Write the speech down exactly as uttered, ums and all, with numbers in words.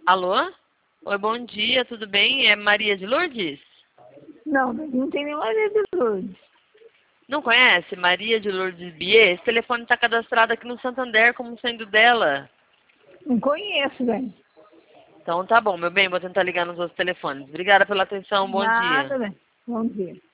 Alô? Oi, bom dia, tudo bem? É Maria de Lourdes? Não, não tem nem Maria de Lourdes. Não conhece? Maria de Lourdes Bier? Esse telefone está cadastrado aqui no Santander como sendo dela. Não conheço, velho. Então tá bom, meu bem, vou tentar ligar nos outros telefones. Obrigada pela atenção, bom dia. Nada, velho. Bom dia.